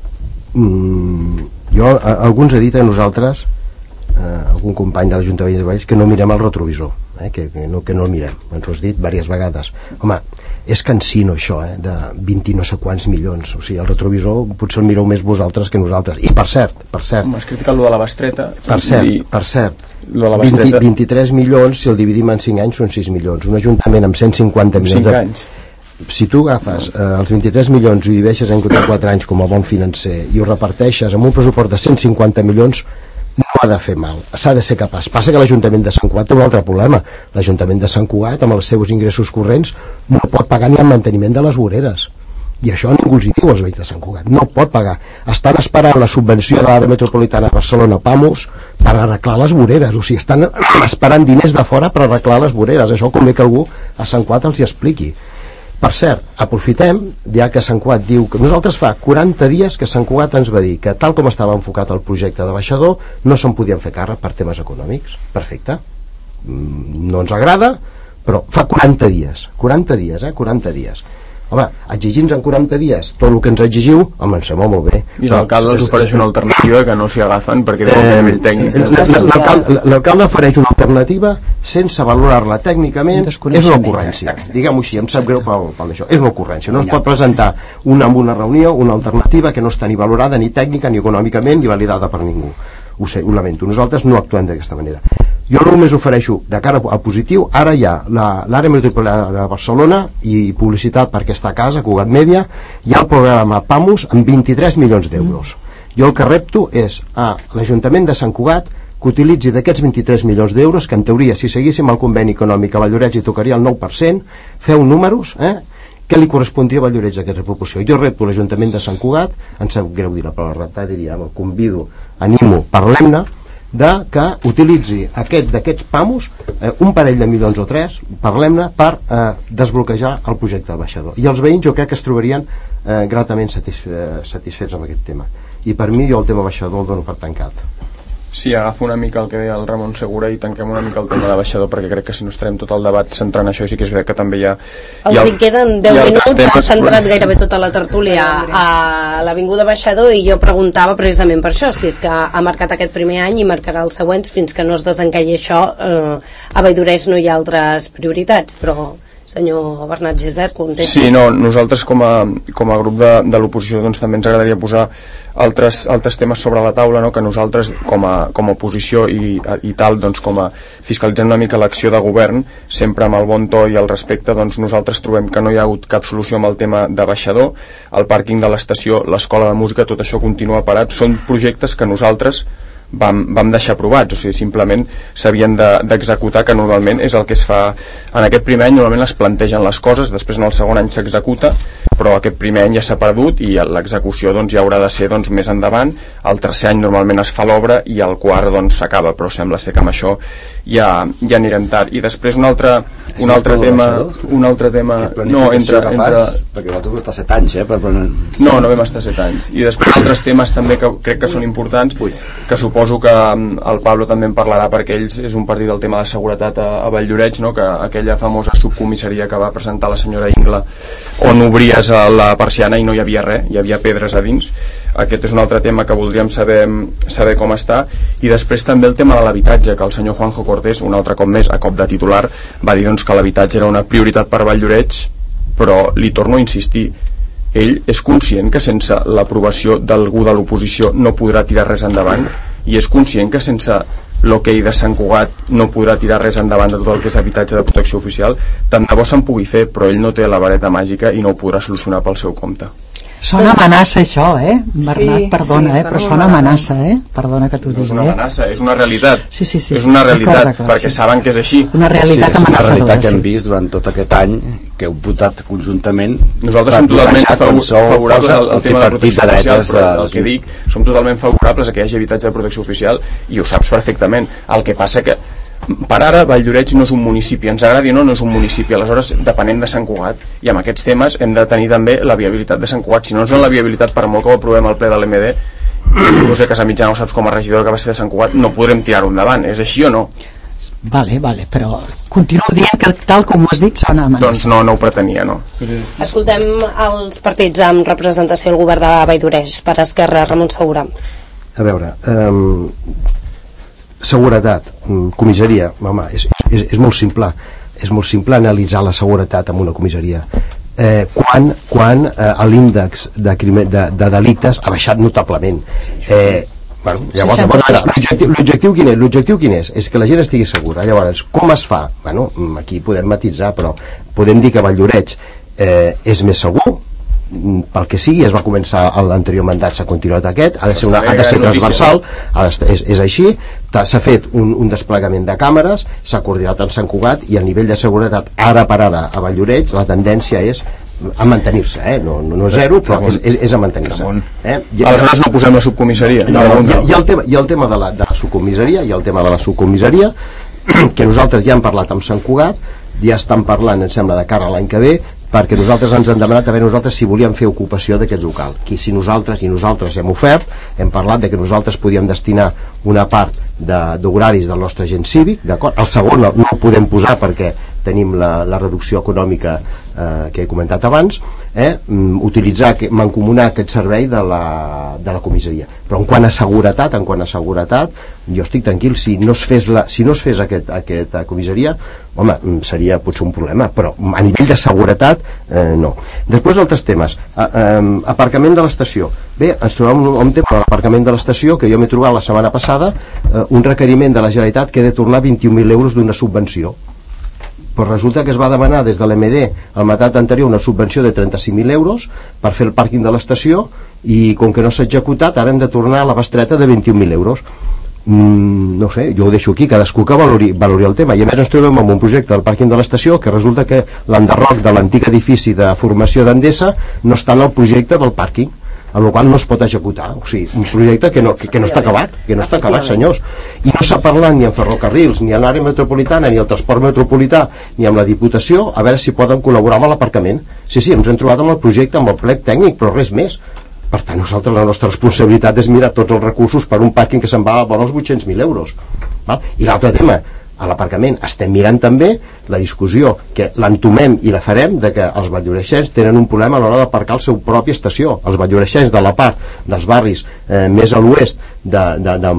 E: mm, jo, a, alguns he dit a nosaltres, eh, algun company de l'Ajuntament de Valls, que no mirem el retrovisor, eh, que, que, no, que no el mirem, ens ho has dit diverses vegades. Home, és cansino això, eh, de vint i no sé quants milions, o sigui, el retrovisor potser el mireu més vosaltres que nosaltres, i per cert, per cert,
D: home, has criticat allò de la bestreta,
E: per cert,
D: i...
E: per cert
D: vint,
E: vint-i-tres milions, si el dividim en cinc anys són sis milions, un ajuntament amb cent cinquanta milions
D: cinc anys.
E: Si tu agafes eh, els vint-i-tres milions i ho divideixes en quatre anys com a bon financer i ho reparteixes amb un pressupost de cent cinquanta milions, no ha de fer mal, s'ha de ser capaç. Passa que l'Ajuntament de Sant Cugat té un altre problema. L'Ajuntament de Sant Cugat, amb els seus ingressos corrents, no pot pagar ni el manteniment de les voreres, i això ningú els hi diu als veïns de Sant Cugat, no pot pagar. Estan esperant la subvenció de l'àrea metropolitana de Barcelona, PAMUS, per arreglar les voreres, o sigui, estan esperant diners de fora per arreglar les voreres. Això convé que algú a Sant Cugat els hi expliqui. Per cert, aprofitem, ja que Sant Cugat diu que nosaltres fa quaranta dies que Sant Cugat ens va dir que tal com estava enfocat el projecte de baixador no se'n podien fer càrrec per temes econòmics. Perfecte, no ens agrada, però fa quaranta dies, quaranta dies, eh, quaranta dies. Home, exigir-nos en quaranta dies tot el que ens exigiu, home, em sembla molt bé.
D: I l'alcalde els ofereix una alternativa que no s'hi agafen perquè deu eh, nivell tècnic.
E: L'alcalde ofereix una alternativa sense valorar-la tècnicament, és una ocurrència. Diguem-ho així, em sap greu pel, pel això. És una ocurrència. No es pot presentar una, en una reunió una alternativa que no està ni valorada, ni tècnica, ni econòmicament, ni validada per ningú. Ho sé, ho lamento. Nosaltres no actuem d'aquesta manera. Jo només ofereixo, de cara a positiu, ara hi ha l'àrea metropolitana de Barcelona i publicitat per aquesta casa, Cugat Mèdia, hi ha el programa PAMUS amb vint-i-tres milions d'euros. Jo el que repto és a l'Ajuntament de Sant Cugat que utilitzi d'aquests vint-i-tres milions d'euros, que en teoria, si seguíssim el conveni econòmic a Valldoreix hi tocaria el nou per cent, feu números, eh? Què li correspondria a Valldoreix d'aquesta proporció? Jo repto l'Ajuntament de Sant Cugat, em sap greu dir la paraula reptar, diria, el convido, animo, parlem-ne, de que utilitzi aquest d'aquests PAMUS, eh, un parell de milions o tres, parlem-ne, per eh, desbloquejar el projecte del baixador. I els veïns jo crec que es trobarien eh, gratament satisfe satisfets amb aquest tema. I per mi jo el tema baixador el dono per tancat.
D: Sí, agafo una mica el que deia el Ramon Segura i tanquem una mica el tema de baixador, perquè crec que si no estarem tot el debat centrant això, i sí que és veritat que també hi ha...
A: Els hi, hi queden deu minuts, s'ha centrat gairebé tota la tertúlia a l'Avinguda Baixador, i jo preguntava precisament per això, si és que ha marcat aquest primer any i marcarà els següents fins que no es desencalli això. Eh, a Valldoreix no hi ha altres prioritats, però... Senyor Bernat Gisbert, contesta.
D: Sí, no, nosaltres com a, com a grup de, de l'oposició doncs, també ens agradaria posar altres, altres temes sobre la taula, no? Que nosaltres com a, com a oposició i, i tal, doncs, com a fiscalitzant una mica l'acció de govern, sempre amb el bon to i el respecte, doncs, nosaltres trobem que no hi ha hagut cap solució amb el tema de baixador, el pàrquing de l'estació, l'escola de música, tot això continua parat. Són projectes que nosaltres Vam, vam deixar aprovats, o sigui, simplement s'havien d'executar, que normalment és el que es fa en aquest primer any, normalment es plantegen les coses, després en el segon any s'executa, però aquest primer any ja s'ha perdut i l'execució doncs, ja haurà de ser doncs, més endavant. El tercer any normalment es fa l'obra i el quart doncs, s'acaba, però sembla ser que amb això ja, ja anirem tard. I després un altre, un altre tema un altre tema no, entre, entre...
H: perquè vosaltres està set anys eh, per...
D: no, no vam estar set anys. I després altres temes també que crec que són importants, que suposo que el Pablo també en parlarà, perquè ells és un partit del tema de seguretat a, a Valldoreix, no? Que aquella famosa subcomissaria que va presentar la senyora Ingla, on obries a la persiana i no hi havia res, hi havia pedres a dins. Aquest és un altre tema que voldríem saber, saber com està. I després també el tema de l'habitatge, que el senyor Juanjo Cortés, un altre cop més, a cop de titular, va dir doncs, que l'habitatge era una prioritat per Valldoreix, però li torno a insistir, ell és conscient que sense l'aprovació d'algú de l'oposició no podrà tirar res endavant, i és conscient que sense l'hoquei de Sant Cugat no podrà tirar res endavant de tot el que és habitatge de protecció oficial. Tant de bo se'n pugui fer, però ell no té la vareta màgica i no ho podrà solucionar pel seu compte.
J: Sona amenaça això, eh? Bernat,
F: sí,
J: perdona,
F: sí,
J: eh? Però sona amenaça, eh? Perdona que t'ho digui, eh?
D: No és una amenaça, és una realitat.
J: Sí, sí, sí.
D: És una realitat,
J: d'acord, d'acord,
D: perquè
J: sí.
D: saben que és així.
J: Una realitat
H: sí,
J: amenaçadora.
H: És una realitat que hem vist durant tot aquest any, que heu votat conjuntament.
D: Nosaltres som totalment favorables al, al tema de protecció
H: de
D: oficial,
H: dretes,
D: però el que dic, som totalment favorables a que hi hagi habitatge de protecció oficial, i ho saps perfectament. El que passa que per ara Valldoreix no és un municipi, ens agradi o no, no és un municipi, aleshores depenem de Sant Cugat, i amb aquests temes hem de tenir també la viabilitat de Sant Cugat. Si no ens donen la viabilitat, per molt que ho aprovem al ple de l'M D, no sé, Casamitjana ho saps com a regidor que va ser de Sant Cugat, no podrem tirar-ho endavant, és així o no?
J: Vale, vale, però continuo dient que tal com ho has dit sona amenaça.
D: Doncs no, no ho pretenia, no.
A: Escoltem els partits amb representació al govern de Valldoreix. Per Esquerra, Ramon Segura.
E: A veure, um, seguretat, comissaria, home, és, és, és molt simple, és molt simple analitzar la seguretat en una comissaria. Eh, quan quan eh, l'índex de, de, de delictes ha baixat notablement. Eh, bueno, llavors, l'objectiu, l'objectiu quin és? L'objectiu quin és? És que la gent estigui segura. Llavors, com es fa? Bueno, aquí podem matitzar, però podem dir que Valldoreix eh, és més segur, pel que sigui, es va començar l'anterior mandat, s'ha continuat aquest, ha de ser, una, ha de ser transversal, ha de, és, és així, s'ha fet un, un desplegament de càmeres, s'ha coordinat amb Sant Cugat, i a nivell de seguretat ara per ara a Valldoreix la tendència és a mantenir-se, eh? no, no, no zero, però és, és, és a mantenir-se. Eh?
D: Aleshores no posem la subcomissaria.
E: No, no, hi, ha, hi, ha el tema, hi ha el tema de la, de la subcomissaria, hi ha el tema de la subcomissaria, que nosaltres ja hem parlat amb Sant Cugat, ja estan parlant, em sembla, de cara a l'any que ve, perquè nosaltres ens han demanat a veure nosaltres si volíem fer ocupació d'aquest local. Qui, si nosaltres, i nosaltres hem ofert, hem parlat de que nosaltres podíem destinar una part d'horaris de, del nostre agent cívic, d'acord? El segon no, no el podem posar perquè tenim la, la reducció econòmica eh, que he comentat abans, eh? utilitzar, mancomunar aquest servei de la, de la comissaria. Però en quant a seguretat, en quant a seguretat, jo estic tranquil, si no es fes, la, si no es fes aquest, aquesta comissaria, home, seria potser un problema, però a nivell de seguretat, eh, no. Després d'altres temes, a, eh, aparcament de l'estació. Bé, ens trobem un, un tema de l'aparcament de l'estació, que jo m'he trobat la setmana passada, eh, un requeriment de la Generalitat que ha de tornar vint-i-un mil euros d'una subvenció. Però resulta que es va demanar des de l'M D al mandat anterior una subvenció de trenta-cinc mil euros per fer el pàrquing de l'estació, i com que no s'ha executat ara hem de tornar a la bestreta de vint-i-un mil euros. Mm, no sé, jo ho deixo aquí, cadascú que valori, valori el tema. I a més ens trobem amb un projecte del pàrquing de l'estació que resulta que l'enderroc de l'antic edifici de formació d'Endesa no està en el projecte del pàrquing, amb la qual no es pot executar. O sigui, un projecte que no, que, que no està acabat, que no està acabat, senyors. I no s'ha parlat ni en ferrocarrils, ni en l'àrea metropolitana, ni el transport metropolità, ni amb la Diputació, a veure si poden col·laborar amb l'aparcament. Sí, sí, ens hem trobat amb el projecte, amb el plec tècnic, però res més. Per tant, nosaltres la nostra responsabilitat és mirar tots els recursos per un pàrquing que se'n va a vora els vuit-cents mil euros. Val? I l'altre tema, a l'aparcament, estem mirant també la discussió, que l'entomem i la farem, de que els valldoreixens tenen un problema a l'hora d'aparcar el seu propi estació. Els valldoreixens de la part dels barris eh, més a l'oest de, de, de,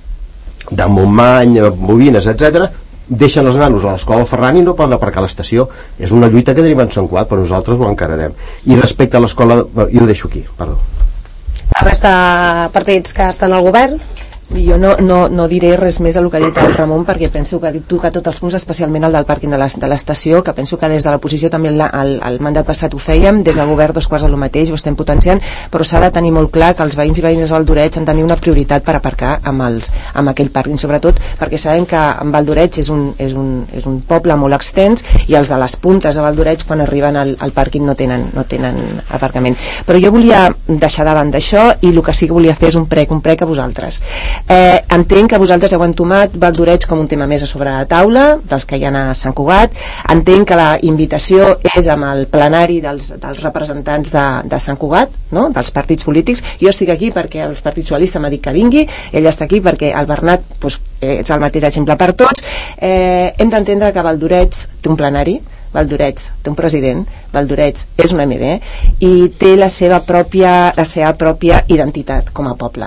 E: de Montmany, Bovines, etcètera, deixen els nanos a l'escola Ferran i no poden aparcar a l'estació. És una lluita que tenim en Sant Cugat, però nosaltres ho encararem. I respecte a l'escola, jo ho deixo aquí, perdó.
A: La resta de partits que estan al govern?
F: Jo no, no, no diré res més del que ha dit el Ramon, perquè penso que ha dit tocar tots els punts, especialment el del pàrquing de l'estació, que penso que des de l'oposició també el, el, el mandat passat ho fèiem, des del govern dos quarts del mateix, ho estem potenciant, però s'ha de tenir molt clar que els veïns i veïnes de Valldoreix han de tenir una prioritat per aparcar amb, els, amb aquell pàrquing, sobretot perquè sabem que en Valldoreix és un, és, un, és un poble molt extens i els de les puntes de Valldoreix quan arriben al, al pàrquing no tenen, no tenen aparcament. Però jo volia deixar davant d'això i el que sí que volia fer és un prec, un prec a vosaltres. Eh, entenc que vosaltres heu entomat Valldoreix com un tema més a sobre la taula dels que hi ha a Sant Cugat. Entenc que la invitació és amb el plenari dels, dels representants de, de Sant Cugat, no? Dels partits polítics. Jo estic aquí perquè el Partit Socialista m'ha dit que vingui, ell està aquí perquè el Bernat doncs, és el mateix exemple per tots. Eh, hem d'entendre que Valldoreix té un plenari, Valldoreix té un president, Valldoreix és una M D i té la seva pròpia, la seva pròpia identitat com a poble.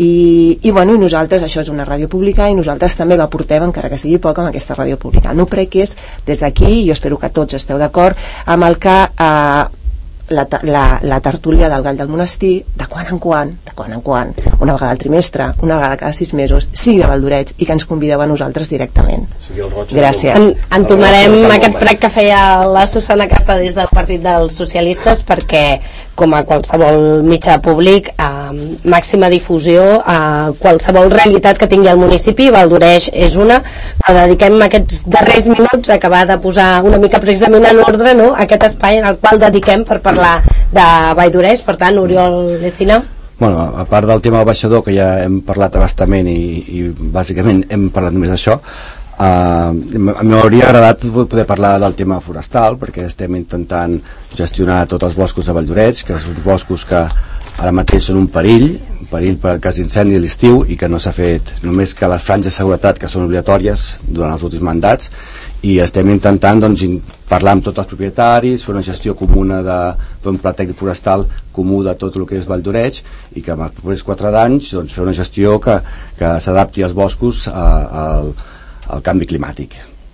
F: I, i, bueno, i nosaltres, això és una ràdio pública i nosaltres també la portem, encara que sigui poc, amb aquesta ràdio pública. El meu prec és, des d'aquí, i jo espero que tots esteu d'acord, amb el que eh, la, la, la tertúlia del Gall del Monestir, de quan en quan, de quan en quan, una vegada al trimestre, una vegada cada sis mesos, sigui de Valldoreix i que ens convideu a nosaltres directament. Gràcies.
A: En, entomarem aquest prec que feia la Susana Casta des del Partit dels Socialistes perquè, com a qualsevol mitjà públic, eh, màxima difusió a qualsevol realitat que tingui el municipi. Valldoreix és una, però dediquem aquests darrers minuts a acabar de posar una mica precisament en ordre, no?, aquest espai en el qual dediquem per parlar de Valldoreix. Per tant, Oriol Lecina.
H: Bueno, a part del tema del baixador, que ja hem parlat abastament i, i bàsicament hem parlat només d'això, uh, m'hauria agradat poder parlar del tema forestal, perquè estem intentant gestionar tots els boscos de Valldoreix, que són boscos que ara mateix són un perill, un perill per cas d'incendi a l'estiu, i que no s'ha fet només que les franges de seguretat, que són obligatòries durant els últims mandats, i estem intentant doncs, parlar amb tots els propietaris, fer una gestió comuna d'un pla tècnic forestal comú de tot el que és Valldoreix, i que en els propers quatre anys doncs, fer una gestió que, que s'adapti als boscos a, a, al canvi climàtic.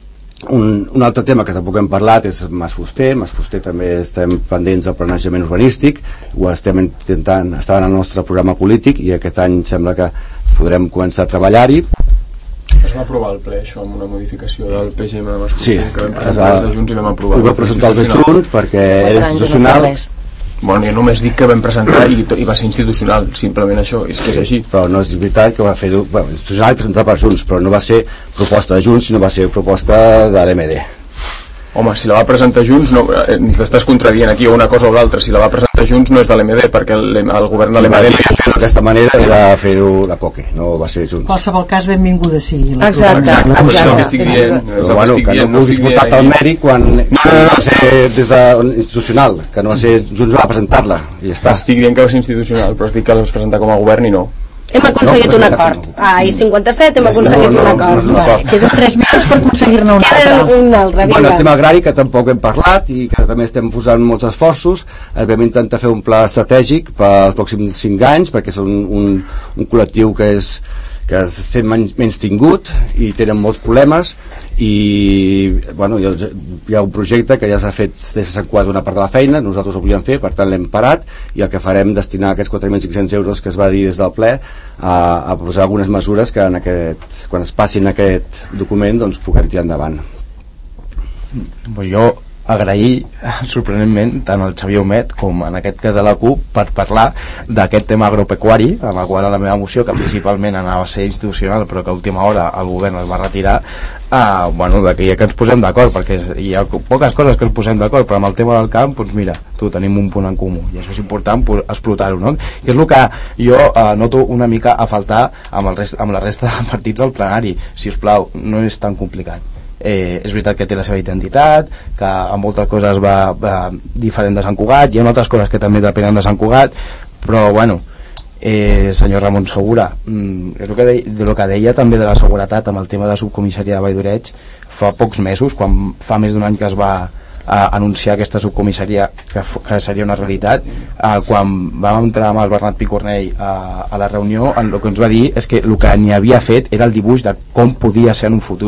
H: Un, un altre tema que tampoc hem parlat és Mas Fuster. Mas Fuster també estem pendents del planejament urbanístic, ho estem intentant, està en el nostre programa polític i aquest any sembla que podrem començar a treballar-hi.
D: Es va aprovar el ple, això, amb una modificació del P G M de Mas Fuster,
H: sí,
D: que vam presentar els de Junts i vam aprovar.
H: Ho va presentar els de Junts perquè era institucional.
D: Bueno, jo només dic que vam presentar i, i va ser institucional, simplement això, és que és així.
H: Però no és veritat que va fer-ho, bueno, institucional i presentat per Junts, però no va ser proposta de Junts, sinó va ser proposta de l'M D.
D: Home, si la va presentar Junts, no, eh, t'estàs contradient aquí una cosa o l'altra. Si la va presentar Junts no és de l'M D, perquè el, el govern de l'M D...
H: D'aquesta manera era fer-ho de Coque, no va ser Junts.
J: En qualsevol cas, benvinguda sigui.
F: Exacte, exacte.
D: exacte. Estic dient,
H: però, bueno, que no vulguis votar el mèrit quan no va ser des de institucional, que no va ser Junts va presentar-la i ja està.
D: Estic dient que va ser institucional, però estic que la vas presentar com a govern i no.
A: Hem aconseguit no, un acord. Ah, i cinquanta-set hem aconseguit no, no, un acord.
J: No, no, no, no. Queden tres minuts per aconseguir-ne un altre.
A: Queda un altre.
H: Bueno, el tema agrari, que tampoc hem parlat i que també estem posant molts esforços. Vam intentar fer un pla estratègic pels pròxims cinc anys, perquè són un, un col·lectiu que és que es sent menys, menys tingut i tenen molts problemes i bueno, hi ha un projecte que ja s'ha fet des de Sant Cugat una part de la feina, nosaltres ho volíem fer, per tant l'hem parat i el que farem destinar aquests quatre mil cinc-cents euros que es va dir des del ple a, a posar algunes mesures que en aquest, quan es passin aquest document doncs puguem tirar endavant.
I: Jo agrair sorprenentment tant el Xavier Humet com en aquest cas a la CUP per parlar d'aquest tema agropecuari, amb el qual a la meva moció, que principalment anava a ser institucional però que a última hora el govern es va retirar, eh, bueno, que ja que ens posem d'acord, perquè hi ha poques coses que ens posem d'acord, però amb el tema del camp, doncs mira, tu tenim un punt en comú i això és important explotar-ho, no? I és el que jo eh, noto una mica a faltar amb, el rest, amb la resta de partits del plenari. Si us plau, no és tan complicat. Eh, és veritat que té la seva identitat, que en moltes coses va, va diferent de Sant Cugat, hi ha altres coses que també depenen de Sant Cugat, però bueno, eh, senyor Ramon Segura, mm, és el que, deia, de lo que deia també de la seguretat amb el tema de la subcomissaria de Valldoreix fa pocs mesos, quan fa més d'un any que es va a anunciar aquesta subcomissaria que, que seria una realitat, eh, quan vam entrar amb el Bernat Picornell a, a la reunió, el que ens va dir és que el que n'hi havia fet era el dibuix de com podia ser en un futur.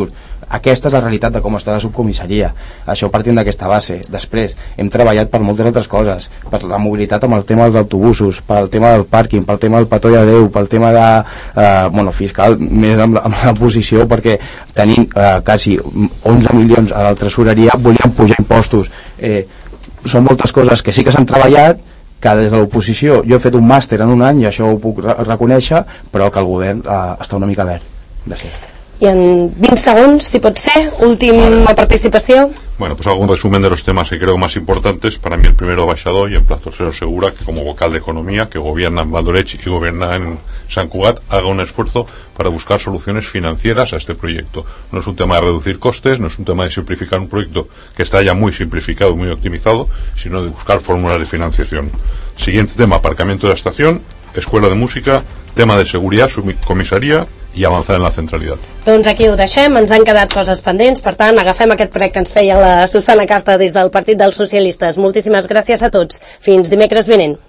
I: aquesta és la realitat de com està la subcomissaria. Això partint d'aquesta base. Després, hem treballat per moltes altres coses, per la mobilitat amb el tema dels autobusos, pel tema del pàrquing, pel tema del petó de Déu, pel tema de, eh, bueno, fiscal, més amb la, amb la posició, perquè tenint eh, quasi onze milions a la tresoreria volíem pujar impostos. Eh, són moltes coses que sí que s'han treballat, que des de l'oposició jo he fet un màster en un any i això ho puc reconèixer, però que el govern eh, està una mica verd. Gràcies.
A: Y en veinte segundos, si puede ser, última vale. participación.
G: Bueno, pues hago un resumen de los temas que creo más importantes. Para mí el primero, Baixador, y emplazo al señor Segura, que como vocal de Economía, que gobierna en Valdoreix y gobierna en Sant Cugat, haga un esfuerzo para buscar soluciones financieras a este proyecto. No es un tema de reducir costes, no es un tema de simplificar un proyecto que está ya muy simplificado y muy optimizado, sino de buscar fórmulas de financiación. Siguiente tema, aparcamiento de la estación, escuela de música, tema de seguridad, subcomisaría i avançar en la centralitat.
A: Doncs aquí ho deixem, ens han quedat coses pendents, per tant agafem aquest prec que ens feia la Susana Casta des del Partit dels Socialistes. Moltíssimes gràcies a tots, fins dimecres vinent.